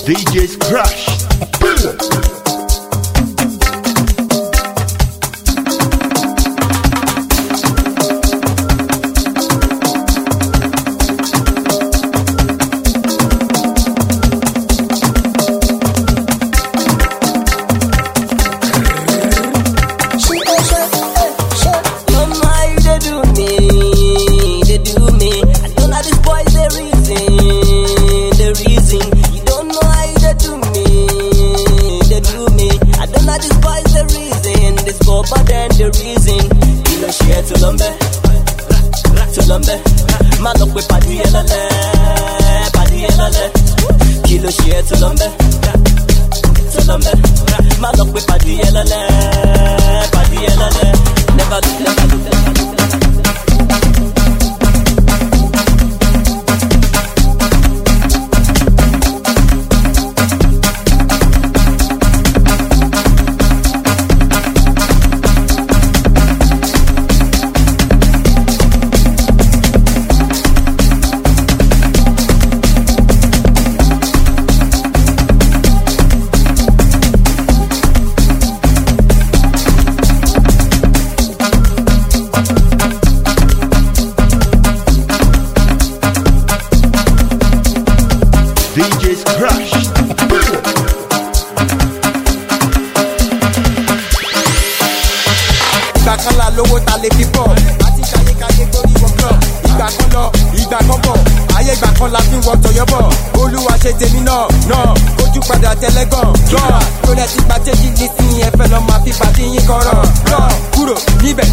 DJ's Crush. But then the reason you know share to lumbe man up with party elale kilo share to lumbe man up with party elale never do DJ's Crush. Ìgbà kan là lówó ta lè fi bọ̀, àti káyékáyé torí wọ club. Ìgbà kan lọ, ìgbà kan bọ̀, ayé ìgbà kan la fi wọ tọ̀yọ́bọ̀. Olúwa ṣe tèmi náà, ojú padà tẹ́lẹ́gàn. Tó lẹ ti gba tẹ́jì nísìnyí ẹ fẹ́ lọ máa fi pàdé yín kọ̀rọ̀. Kúrò níbẹ̀.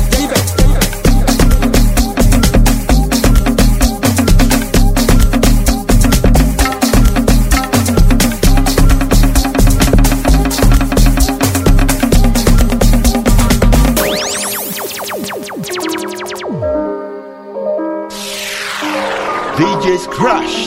DJ's Crush.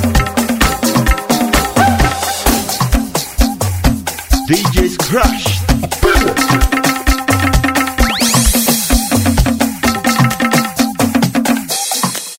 DJ's Crush.